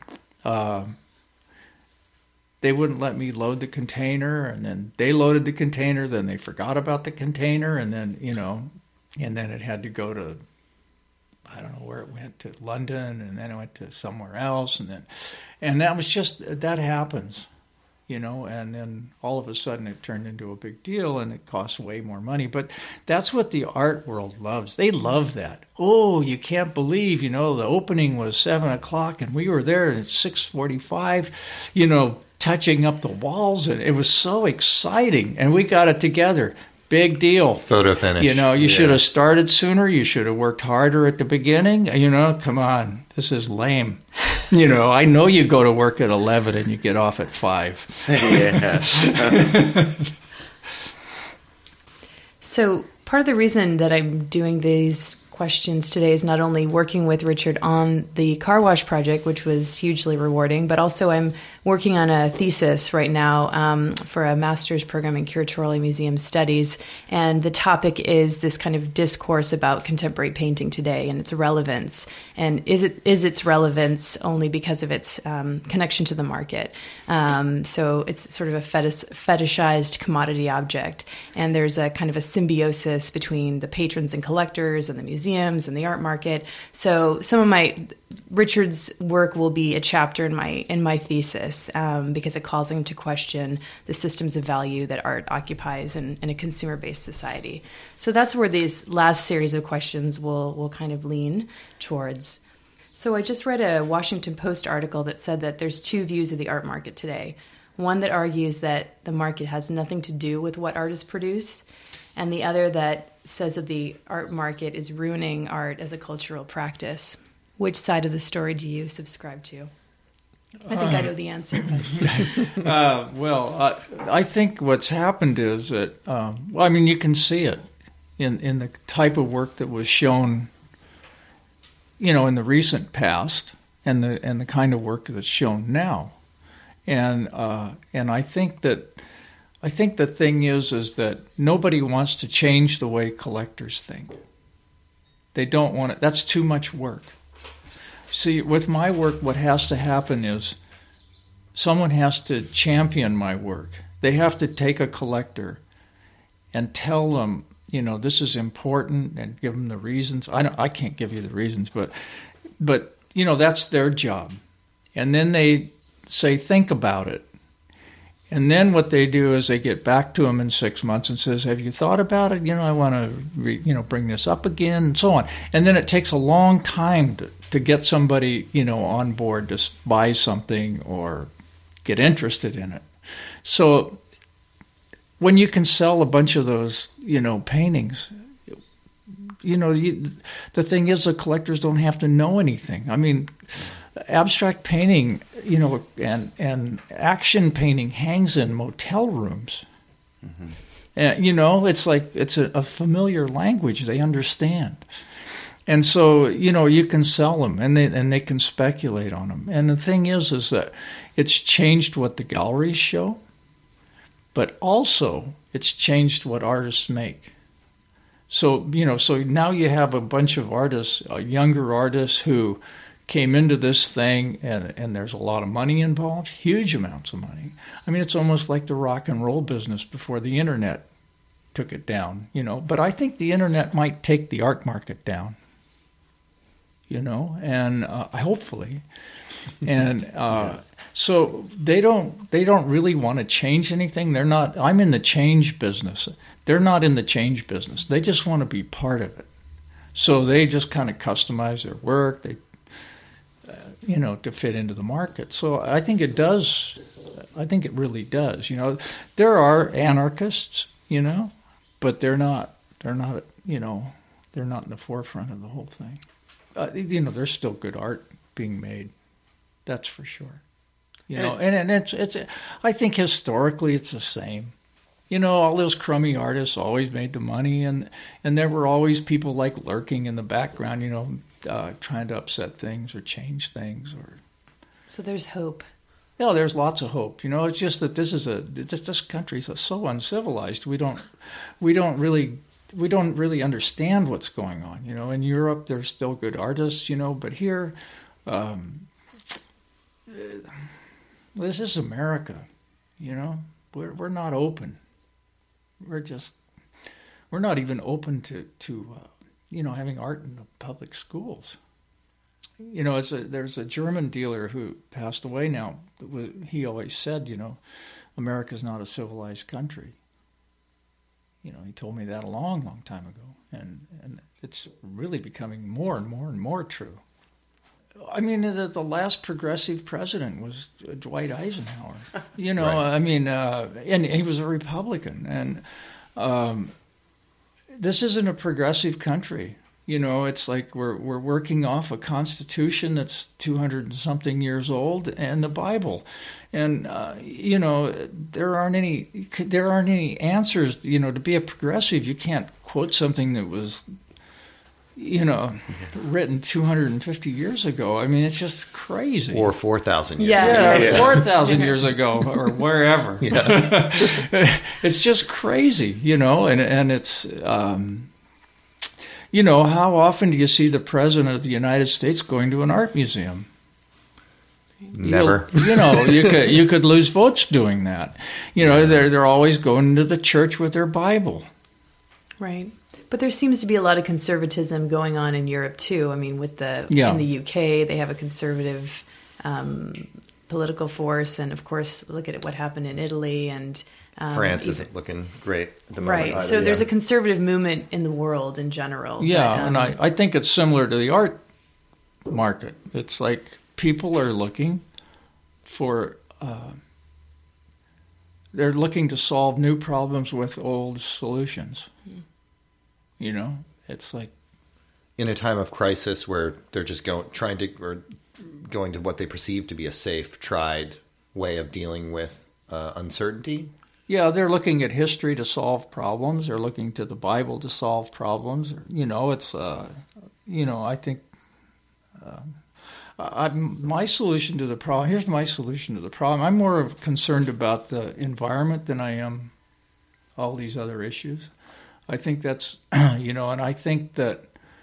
They wouldn't let me load the container, and then they loaded the container, then they forgot about the container, and then, and then it had to go to, I don't know where it went, to London, and then it went to somewhere else, and that was just, that happens, and then all of a sudden it turned into a big deal, and it costs way more money. But that's what the art world loves. They love that. Oh, you can't believe, the opening was 7 o'clock, and we were there at 6:45, touching up the walls, and it was so exciting, and we got it together. Big deal.
Photo finish.
You should have started sooner. You should have worked harder at the beginning. Come on, this is lame. I know you go to work at 11 and you get off at 5.
Yeah.
So part of the reason that I'm doing these questions today is not only working with Richard on the car wash project, which was hugely rewarding, but also I'm working on a thesis right now for a master's program in curatorial and museum studies. And the topic is this kind of discourse about contemporary painting today and its relevance. And is its relevance only because of its connection to the market? So it's sort of a fetishized commodity object. And there's a kind of a symbiosis between the patrons and collectors and the museums and the art market. So some of Richard's work will be a chapter in my thesis because it calls into question the systems of value that art occupies in a consumer-based society. So that's where these last series of questions will kind of lean towards. So I just read a Washington Post article that said that there's two views of the art market today. One that argues that the market has nothing to do with what artists produce, and the other that says that the art market is ruining art as a cultural practice. Which side of the story do you subscribe to? I think I know the answer. But.
I think what's happened is that, you can see it in the type of work that was shown, in the recent past, and the kind of work that's shown now, and I think the thing is that nobody wants to change the way collectors think. They don't want it. That's too much work. See, with my work, what has to happen is someone has to champion my work. They have to take a collector and tell them, this is important, and give them the reasons. I can't give you the reasons, but that's their job. And then they say, think about it. And then what they do is they get back to them in 6 months and says, have you thought about it? I want to, bring this up again, and so on. And then it takes a long time to get somebody, on board to buy something or get interested in it. So when you can sell a bunch of those, paintings, the thing is the collectors don't have to know anything. Abstract painting, and action painting hangs in motel rooms. Mm-hmm. It's like it's a familiar language they understand. And so, you can sell them, and they can speculate on them. And the thing is that it's changed what the galleries show, but also it's changed what artists make. So, so now you have a bunch of artists, younger artists who came into this thing, and there's a lot of money involved, huge amounts of money. It's almost like the rock and roll business before the internet took it down, But I think the internet might take the art market down, and hopefully. And so they don't really want to change anything. They're not. I'm in the change business. They're not in the change business. They just want to be part of it. So they just kind of customize their work, to fit into the market. So I think it does. I think it really does. There are anarchists, but they're not. They're not in the forefront of the whole thing. There's still good art being made. That's for sure. And it's. I think historically it's the same. All those crummy artists always made the money, and there were always people like lurking in the background, trying to upset things or change things.
So there's hope.
Yeah, there's lots of hope. It's just that this country's so uncivilized. We don't really understand what's going on. In Europe there's still good artists, but here, this is America. We're not open. We're not even open to having art in the public schools. There's a German dealer who passed away now. He always said, America's not a civilized country. He told me that a long, long time ago, and it's really becoming more and more and more true. I mean, the last progressive president was Dwight Eisenhower. Right. And he was a Republican. And this isn't a progressive country. It's like we're working off a constitution that's 200 and something years old and the Bible, and there aren't any answers. To be a progressive, you can't quote something that was written 250 years ago. I mean, it's just crazy.
Or 4,000 years
ago.
Yeah,
4,000 years ago, or wherever. Yeah. It's just crazy, and it's, how often do you see the President of the United States going to an art museum?
Never.
You could lose votes doing that. They're always going to the church with their Bible.
Right. But there seems to be a lot of conservatism going on in Europe too. I mean, in the UK, they have a conservative political force, and of course, look at what happened in Italy and
France isn't looking great at the moment.
Right. Either, so there's a conservative movement in the world in general.
Yeah, and I think it's similar to the art market. It's like people are looking for. They're looking to solve new problems with old solutions. It's like
in a time of crisis where they're just going to what they perceive to be a safe, tried way of dealing with uncertainty.
Yeah, they're looking at history to solve problems. They're looking to the Bible to solve problems. It's I think my solution to the problem. Here's my solution to the problem. I'm more concerned about the environment than I am all these other issues. I think that's, and I think that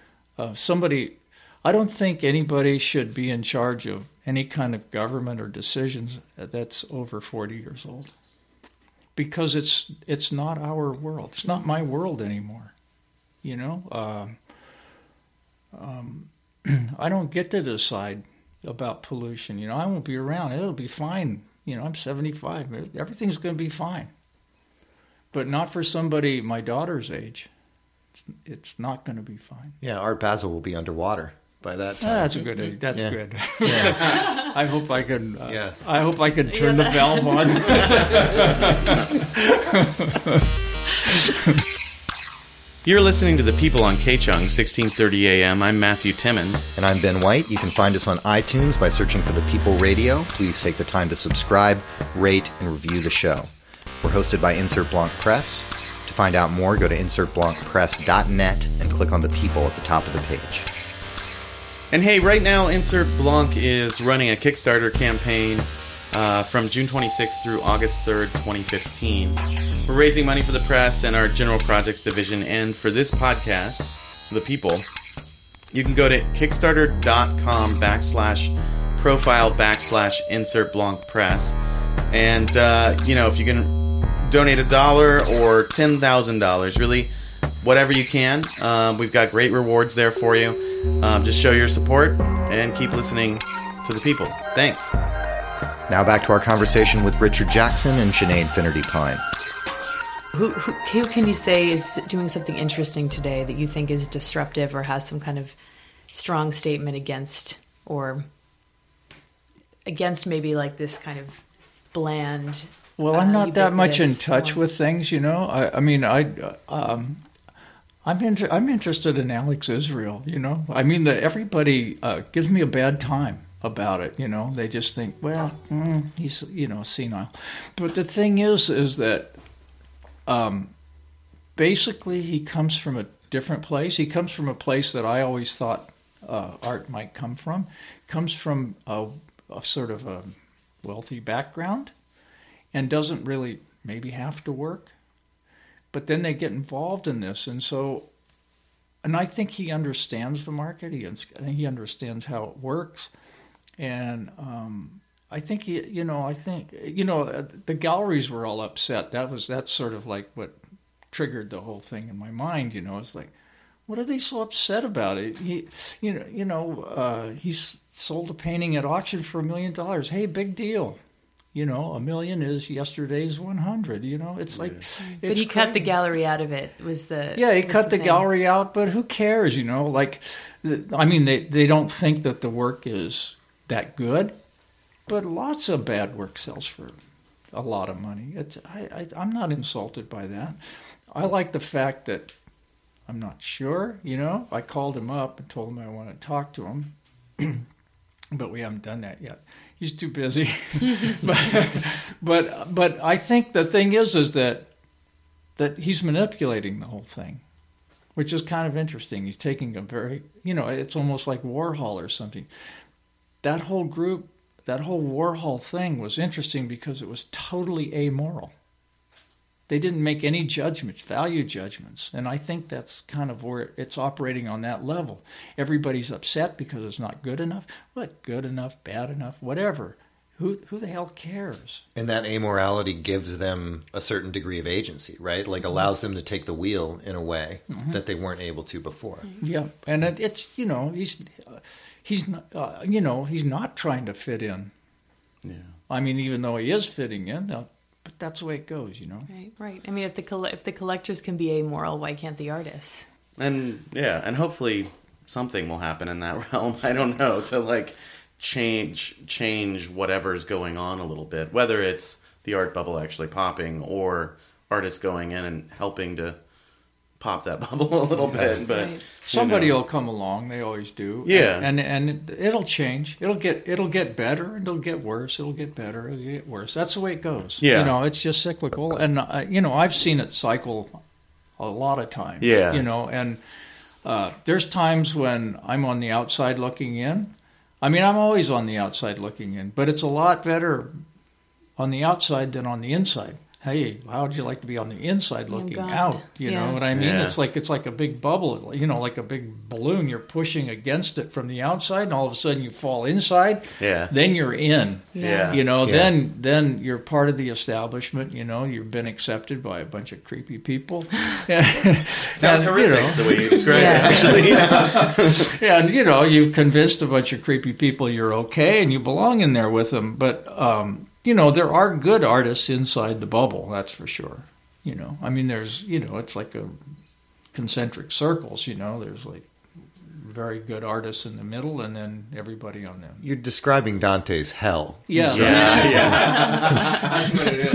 I don't think anybody should be in charge of any kind of government or decisions that's over 40 years old. Because it's not our world. It's not my world anymore. I don't get to decide about pollution. I won't be around. It'll be fine. I'm 75. Everything's going to be fine. But not for somebody my daughter's age. It's not going to be fine.
Yeah, Art Basel will be underwater by that time.
That's a good age. That's good. Yeah. I hope I can. I hope I can turn the valve on.
You're listening to The People on KCHUNG, 1630 AM. I'm Matthew Timmons.
And I'm Ben White. You can find us on iTunes by searching for The People Radio. Please take the time to subscribe, rate, and review the show. We're hosted by Insert Blanc Press. To find out more, go to insertblancpress.net and click on The People at the top of the page.
And hey, right now, Insert Blanc is running a Kickstarter campaign from June 26th through August 3rd, 2015. We're raising money for the press and our general projects division, and for this podcast, The People, you can go to kickstarter.com/profile/Insert Blanc Press. And, if you can donate $1 or $10,000, really, whatever you can. We've got great rewards there for you. Just show your support and keep listening to The People. Thanks.
Now back to our conversation with Richard Jackson and Sinead Finnerty Pine.
Who can you say is doing something interesting today that you think is disruptive or has some kind of strong statement against maybe like this kind of bland?
Well, I'm not that much in
ubiquitous
touch
form?
with things, you know. I'm interested in Alex Israel, you know. I mean, everybody gives me a bad time about it, you know. They just think, well, he's, you know, senile. But the thing is that basically he comes from a different place. He comes from a place that I always thought art might come from. Comes from a sort of a wealthy background and doesn't really maybe have to work. But then they get involved in this, and I think he understands the market. He understands how it works, and I think the galleries were all upset. That's sort of like what triggered the whole thing in my mind. You know, it's like, what are they so upset about? He's sold a painting at auction for $1 million. Hey, big deal. You know, $1 million is yesterday's 100. You know, it's like,
But he cut the gallery out of it.
He cut the gallery out. But who cares? You know, like, I mean, they don't think that the work is that good, but lots of bad work sells for a lot of money. I'm not insulted by that. I like the fact that I'm not sure. You know, I called him up and told him I want to talk to him, but we haven't done that yet. He's too busy. but I think the thing is that he's manipulating the whole thing, which is kind of interesting. He's taking a very, you know, it's almost like Warhol or something. That whole group, that whole Warhol thing was interesting because it was totally amoral. They didn't make any judgments, value judgments. And I think that's kind of where it's operating on that level. Everybody's upset because it's not good enough. What? Good enough, bad enough, whatever. Who the hell cares?
And that amorality gives them a certain degree of agency, right? Like allows them to take the wheel in a way that they weren't able to before.
Yeah, and it's, you know, he's not, you know, he's not trying to fit in.
Yeah.
I mean, even though he is fitting in, but that's the way it goes, you know.
Right. I mean, if the collectors can be amoral, why can't the artists?
And hopefully something will happen in that realm. I don't know, to like change whatever's going on a little bit, whether it's the art bubble actually popping or artists going in and helping to pop that bubble a little bit. But
somebody will come along. They always do.
Yeah,
and it'll change. It'll get better, and it'll get worse. It'll get better. It'll get worse. That's the way it goes.
Yeah,
you know, it's just cyclical. And you know, I've seen it cycle a lot of times.
Yeah,
you know, and there's times when I'm on the outside looking in. I mean, I'm always on the outside looking in, but it's a lot better on the outside than on the inside. Hey, how would you like to be on the inside looking out? You know what I mean?
Yeah.
It's like a big bubble, you know, like a big balloon. You're pushing against it from the outside, and all of a sudden you fall inside.
Yeah.
Then you're in.
Yeah.
You know, then you're part of the establishment. You know, you've been accepted by a bunch of creepy people.
Sounds horrific, you know, the way you describe it, actually.
And, you know, you've convinced a bunch of creepy people you're okay and you belong in there with them. But, you know, there are good artists inside the bubble, that's for sure. You know, I mean, there's, you know, it's like a concentric circles, you know, there's like very good artists in the middle and then everybody on them.
You're describing Dante's hell.
Yeah. That's what it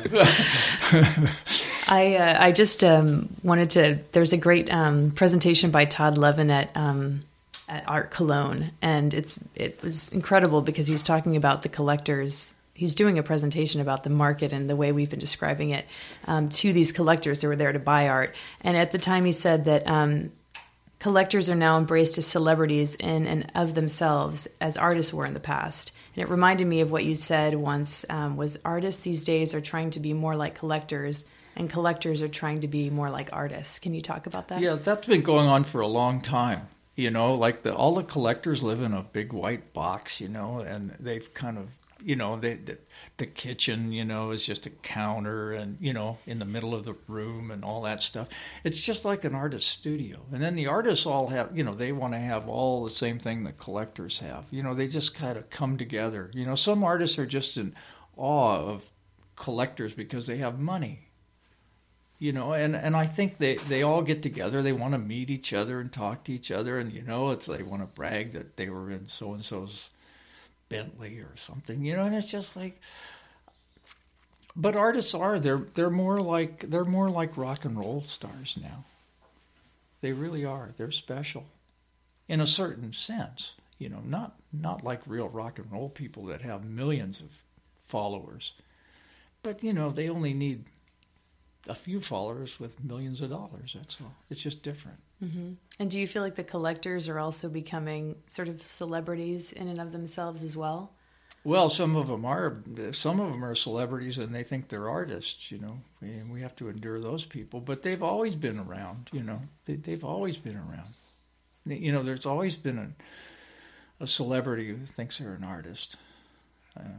is,
I just wanted to, there's a great presentation by Todd Levin at Art Cologne, and it was incredible because he's talking about the collectors. He's doing a presentation about the market and the way we've been describing it to these collectors who are there to buy art. And at the time he said that collectors are now embraced as celebrities in and of themselves as artists were in the past. And it reminded me of what you said once, was artists these days are trying to be more like collectors and collectors are trying to be more like artists. Can you talk about that?
Yeah, that's been going on for a long time. You know, like all the collectors live in a big white box, you know, and they've kind of, you know, the kitchen, you know, is just a counter and, you know, in the middle of the room and all that stuff. It's just like an artist's studio. And then the artists all have, you know, they want to have all the same thing that collectors have. You know, they just kind of come together. You know, some artists are just in awe of collectors because they have money. you know, and I think they all get together. They want to meet each other and talk to each other, and, you know, it's they want to brag that they were in so-and-so's Bentley or something, you know, and it's just like, but artists they're more like rock and roll stars now. They really are. They're special in a certain sense, you know, not like real rock and roll people that have millions of followers, but, you know, they only need a few followers with millions of dollars. That's all. It's just different.
Mm-hmm. And do you feel like the collectors are also becoming sort of celebrities in and of themselves as well?
Well, some of them are celebrities, and they think they're artists, you know, and we have to endure those people. But they've always been around, you know. They've always been around. You know, there's always been a celebrity who thinks they're an artist. And,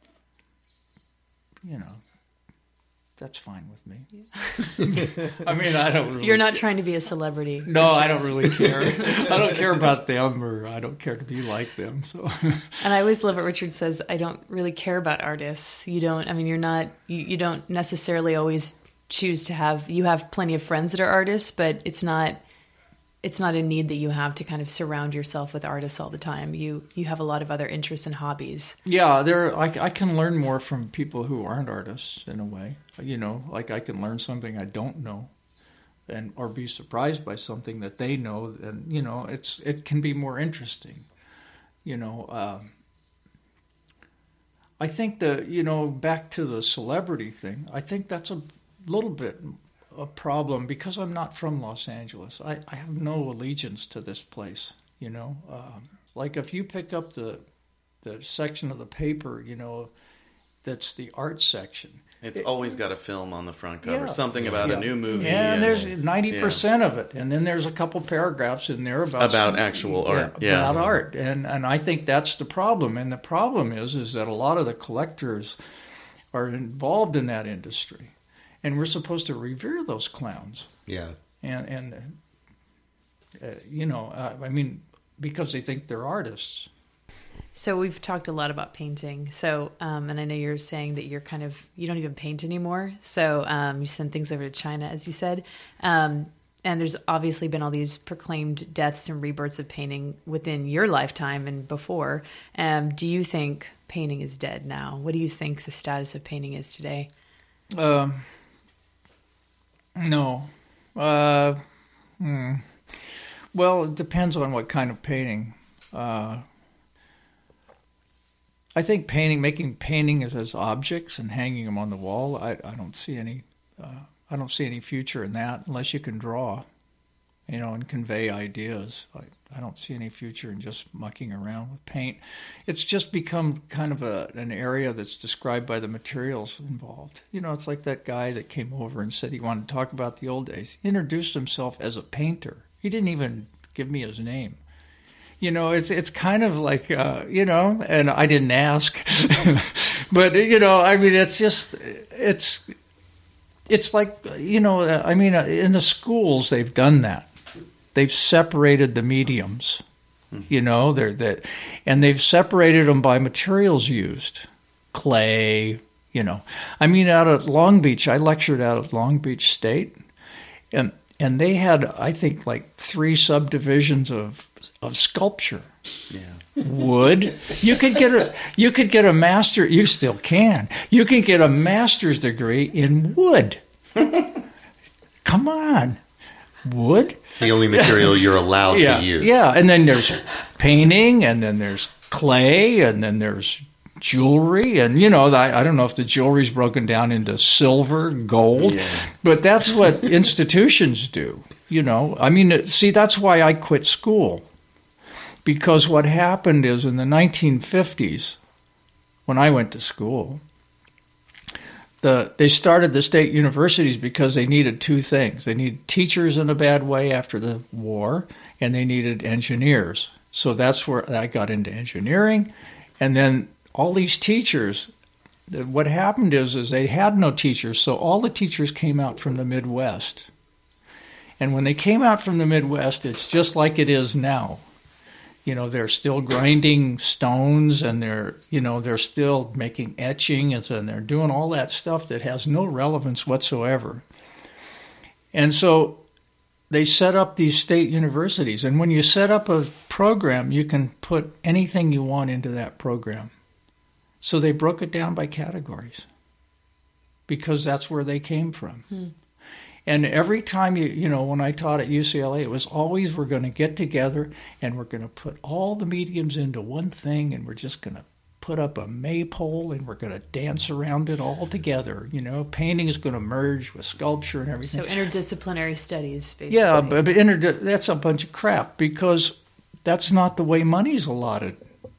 you know, that's fine with me. I mean, I don't really...
You're not trying to be a celebrity.
No, I don't really care. I don't care about them, or I don't care to be like them. So.
And I always love what Richard says, I don't really care about artists. You don't, I mean, you're not, you don't necessarily always choose to have, you have plenty of friends that are artists, but it's not a need that you have to kind of surround yourself with artists all the time. You have a lot of other interests and hobbies.
Yeah, I can learn more from people who aren't artists in a way. You know, like I can learn something I don't know, or be surprised by something that they know, and, you know, it can be more interesting. You know, I think back to the celebrity thing, I think that's a little bit a problem because I'm not from Los Angeles. I have no allegiance to this place, you know. Like if you pick up the section of the paper, you know, that's the art section.
It's always got a film on the front cover, something about a new movie.
Yeah, and there's 90% of it. And then there's a couple paragraphs in there about
actual art.
About art. And I think that's the problem. And the problem is that a lot of the collectors are involved in that industry. And we're supposed to revere those clowns.
Yeah.
And you know, I mean, because they think they're artists.
So we've talked a lot about painting. So, and I know you're saying that you don't even paint anymore. So you send things over to China, as you said. And there's obviously been all these proclaimed deaths and rebirths of painting within your lifetime and before. Do you think painting is dead now? What do you think the status of painting is today?
No. Well, it depends on what kind of painting. I think making paintings as objects and hanging them on the wall, I don't see any future in that unless you can draw, you know, and convey ideas. I don't see any future in just mucking around with paint. It's just become kind of an area that's described by the materials involved. You know, it's like that guy that came over and said he wanted to talk about the old days. He introduced himself as a painter. He didn't even give me his name. You know, it's kind of like, you know, and I didn't ask. But, you know, I mean, it's like, you know, I mean, in the schools, they've done that. They've separated the mediums, you know, and they've separated them by materials used. Clay, you know. I mean, out at Long Beach, I lectured out at Long Beach State, and they had, I think, like 3 subdivisions of sculpture.
Yeah.
Wood. You could get a master. You still can. You can get a master's degree in wood. Come on. Wood?
It's the only material you're allowed to use.
Yeah, and then there's painting, and then there's clay, and then there's jewelry. And, you know, I don't know if the jewelry's broken down into silver, gold, but that's what institutions do, you know. I mean, see, that's why I quit school. Because what happened is in the 1950s, when I went to school, they started the state universities because they needed 2 things. They needed teachers in a bad way after the war, and they needed engineers. So that's where I got into engineering. And then all these teachers, what happened is they had no teachers, so all the teachers came out from the Midwest. And when they came out from the Midwest, it's just like it is now. You know, they're still grinding stones, and they're still making etchings, and they're doing all that stuff that has no relevance whatsoever. And so they set up these state universities. And when you set up a program, you can put anything you want into that program. So they broke it down by categories because that's where they came from. And every time, when I taught at UCLA, it was always we're going to get together and we're going to put all the mediums into one thing and we're just going to put up a maypole and we're going to dance around it all together. Painting is going to merge with sculpture and everything.
So interdisciplinary studies, basically.
Yeah, but that's a bunch of crap because that's not the way money's allotted.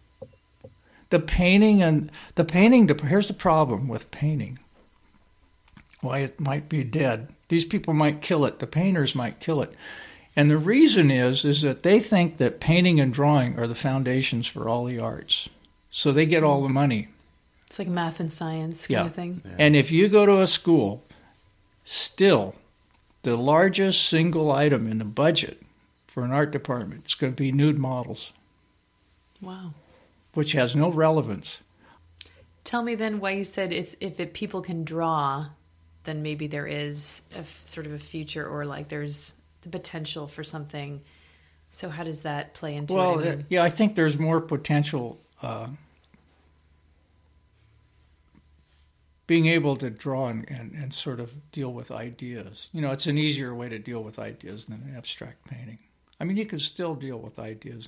Here's the problem with painting. Why it might be dead. These people might kill it. The painters might kill it. And the reason is that they think that painting and drawing are the foundations for all the arts. So they get all the money.
It's like math and science kind of thing.
Yeah. And if you go to a school, still, the largest single item in the budget for an art department is going to be nude models.
Wow. Which
has no relevance.
Tell me then why you said if people can draw, then maybe there is sort of a future or like there's the potential for something. So how does that play into it?
I think there's more potential being able to draw and sort of deal with ideas. It's an easier way to deal with ideas than abstract painting. I mean, you can still deal with ideas.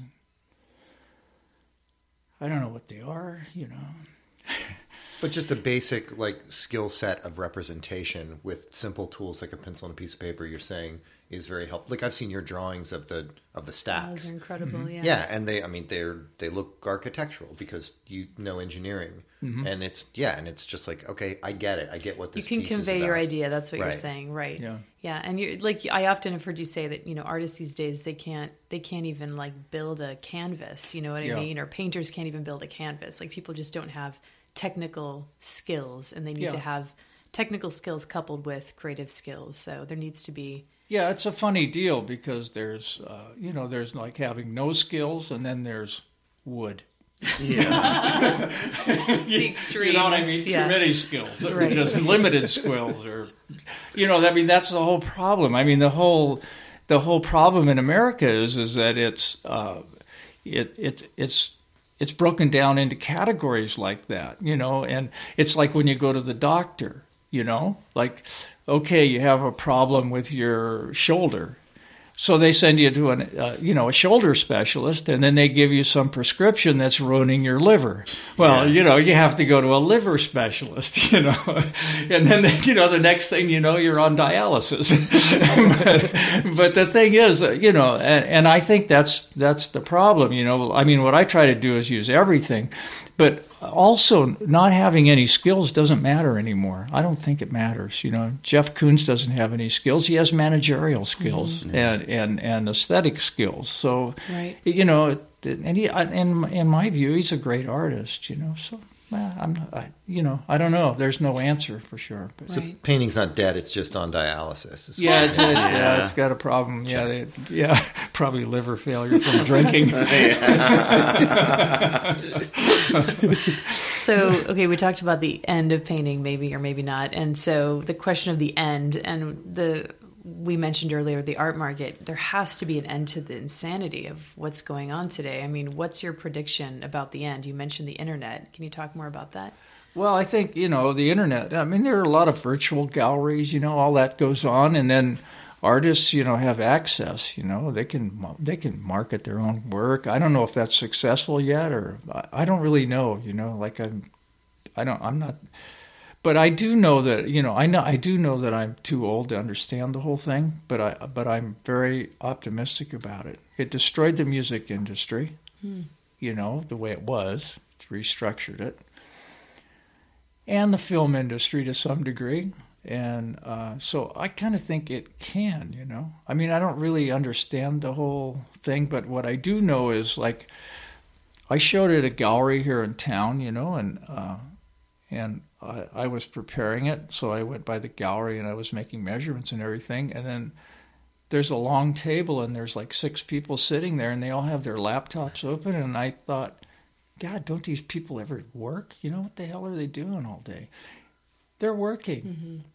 I don't know what they are,
But just a basic skill set of representation with simple tools like a pencil and a piece of paper, you're saying is very helpful. Like I've seen your drawings of the stacks.
Those are incredible, yeah.
Yeah, and they look architectural because you know engineering. And it's just like, okay, I get it. I get what this piece is about.
You can convey your idea. That's what you're saying, right?
Yeah.
Yeah, and you're I often have heard you say that artists these days they can't even build a canvas. You know what I mean? Or painters can't even build a canvas. Like people just don't have technical skills, and they need to have technical skills coupled with creative skills. So there needs to be.
Yeah, it's a funny deal because there's there's like having no skills, and then there's wood.
Yeah. The extremes.
You know what I mean? Too many skills. Or just limited skills. Or, that's the whole problem. I mean, the whole problem in America is that it's broken down into categories like that, and it's like when you go to the doctor, okay, you have a problem with your shoulder. So they send you to a shoulder specialist, and then they give you some prescription that's ruining your liver. Well, you have to go to a liver specialist, and then the next thing you're on dialysis. but the thing is, and I think that's the problem. I mean, what I try to do is use everything, but also not having any skills doesn't matter anymore. I don't think it matters. Jeff Koons doesn't have any skills. He has managerial skills and aesthetic skills. So, and he, in my view, he's a great artist. So I don't know. There's no answer for sure. But.
So painting's not dead. It's just on dialysis.
It's got a problem. Probably liver failure from drinking.
So, okay, we talked about the end of painting, maybe or maybe not. And so the question of the end, and we mentioned earlier the art market, there has to be an end to the insanity of what's going on today. I mean, what's your prediction about the end? You mentioned the internet. Can you talk more about that?
Well, I think, the internet, I mean, there are a lot of virtual galleries, all that goes on. And then artists, have access, they can market their own work. I don't know if that's successful yet, or I don't really know, I'm not, but I do know that, I do know that I'm too old to understand the whole thing, but I'm very optimistic about it. It destroyed the music industry, the way it was. It's restructured it. And the film industry to some degree. And so I kind of think it can, I mean, I don't really understand the whole thing, but what I do know is, I showed it at a gallery here in town, and I was preparing it, so I went by the gallery and I was making measurements and everything, and then there's a long table and there's 6 people sitting there and they all have their laptops open, and I thought, God, don't these people ever work? What the hell are they doing all day? They're working.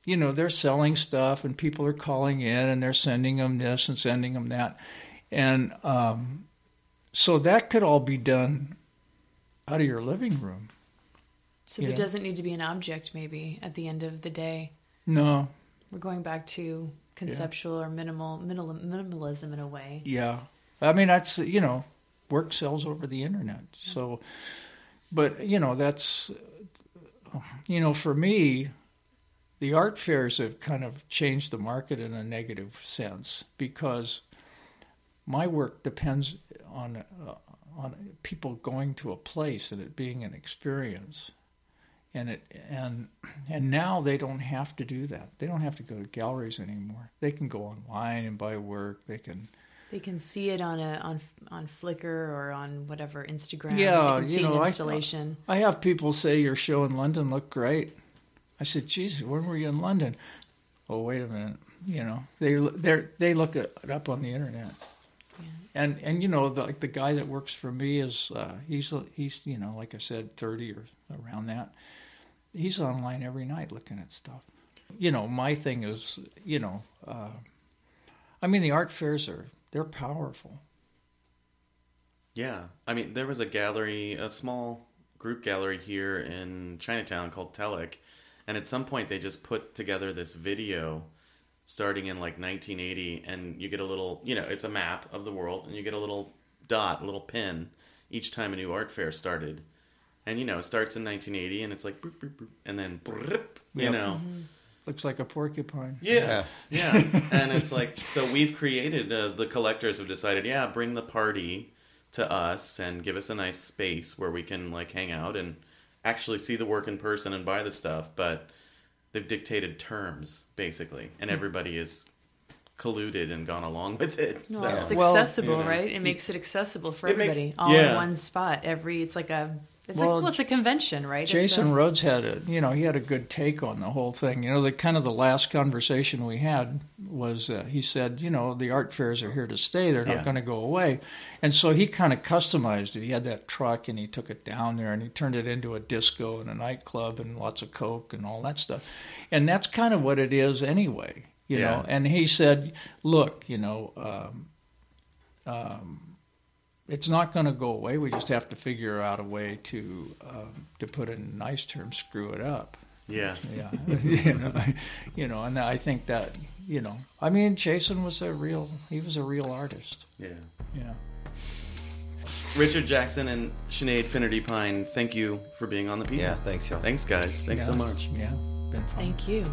they're selling stuff and people are calling in and they're sending them this and sending them that. And so that could all be done out of your living room.
So there doesn't need to be an object maybe at the end of the day.
No.
We're going back to conceptual or minimalism in a way.
Yeah. I mean, that's, work sells over the internet. So, but, that's, for me, the art fairs have kind of changed the market in a negative sense because my work depends on people going to a place and it being an experience. And now they don't have to do that. They don't have to go to galleries anymore. They can go online and buy work. They can
see it on Flickr or on whatever Instagram.
Yeah,
they can see an installation.
I have people say your show in London looked great. I said, "Geez, when were you in London?" Oh, wait a minute. They look it up on the internet. Yeah. And like the guy that works for me is he's like I said, 30 or around that. He's online every night looking at stuff. My thing is, I mean, the art fairs they're powerful.
Yeah. I mean, there was a small group gallery here in Chinatown called Telek, and at some point they just put together this video starting in like 1980, and you get a little, it's a map of the world, and you get a little dot, a little pin each time a new art fair started. And, it starts in 1980, and it's like, boop, boop, boop, and then,
Mm-hmm. Looks like a porcupine.
Yeah. And it's like, so we've created, the collectors have decided, bring the party to us and give us a nice space where we can, like, hang out and actually see the work in person and buy the stuff. But they've dictated terms, basically, and everybody is colluded and gone along with it.
No,
so.
it's accessible, right? It makes it accessible for everybody. All in one spot. It's like it's a convention, right?
Jason Rhodes had he had a good take on the whole thing. The last conversation we had was he said, the art fairs are here to stay. They're not going to go away. And so he kind of customized it. He had that truck and he took it down there and he turned it into a disco and a nightclub and lots of Coke and all that stuff. And that's kind of what it is anyway, you know. And he said, look, it's not going to go away. We just have to figure out a way to put it in nice terms, screw it up.
Yeah.
And I think that, I mean, Jason was a real artist.
Yeah.
Yeah.
Richard Jackson and Sinead Finnerty Pine, thank you for being on The People.
Yeah, thanks, y'all.
Thanks, guys. Thanks so much.
Yeah, been fun.
Thank you.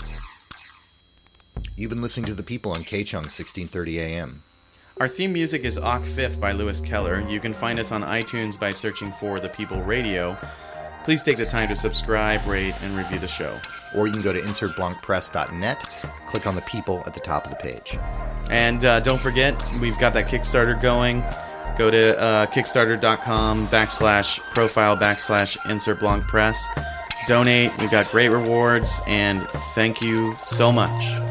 You've been listening to The People on KCHUNG 1630 AM.
Our theme music is Ock Fifth by Lewis Keller. You can find us on iTunes by searching for The People Radio. Please take the time to subscribe, rate, and review the show.
Or you can go to insertblancpress.net, click on The People at the top of the page. And
don't forget, we've got that Kickstarter going. Go to kickstarter.com/profile/insertblancpress. Donate. We've got great rewards, and thank you so much.